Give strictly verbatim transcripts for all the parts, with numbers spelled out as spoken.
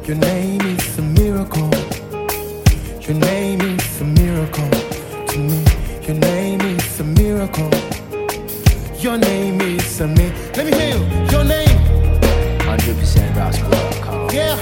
Your name is a miracle. Your name is a miracle to me. Your name is a miracle. Your name is a me. Let me hear you. Your name. one hundred percent gospel dot com. Yeah.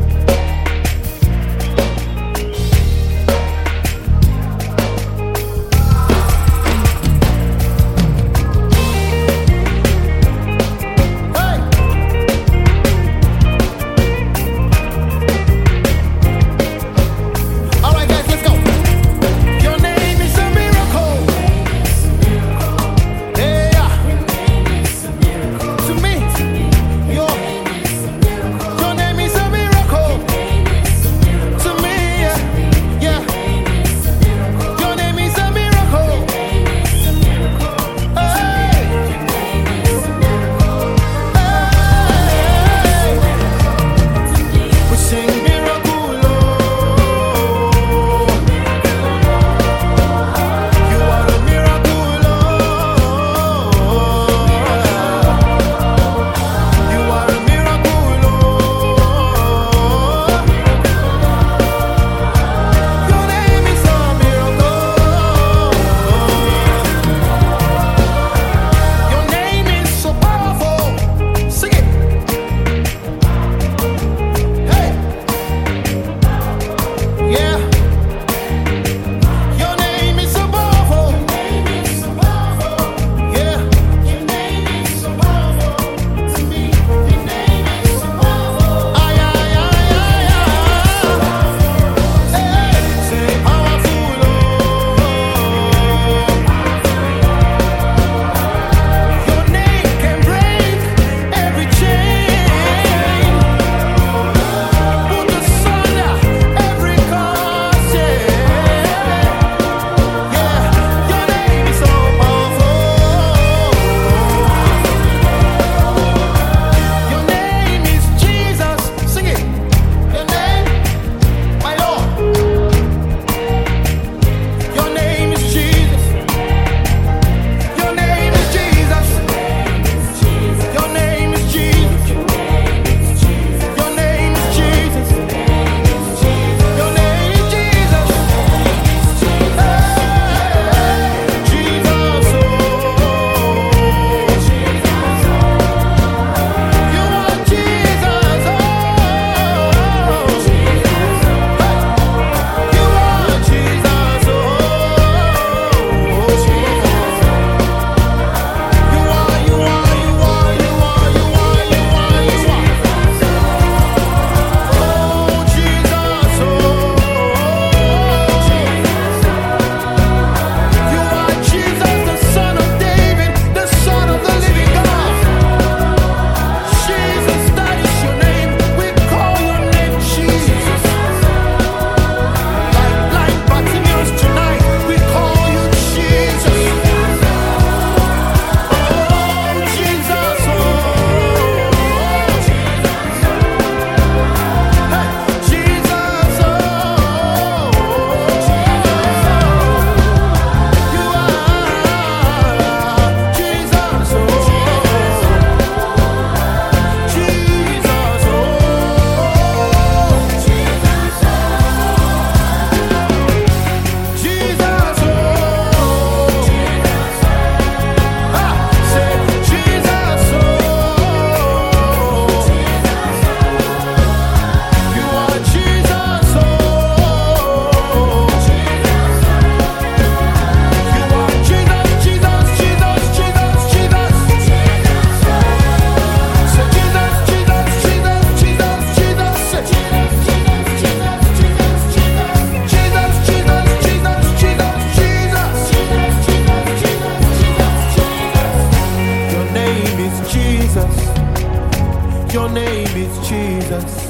Your name is Jesus.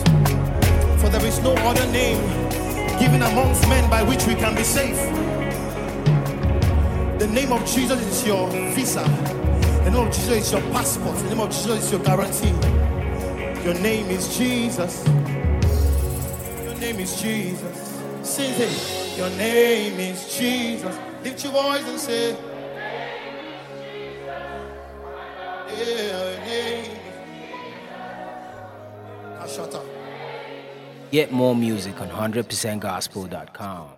For there is no other name given amongst men by which we can be saved. The name of Jesus is your visa. The name of Jesus is your passport. The name of Jesus is your guarantee. Your name is Jesus. Your name is Jesus. Sing it. Your name is Jesus. Lift your voice and say, yeah, your name. Shut up. Get more music on one hundred percent gospel dot com.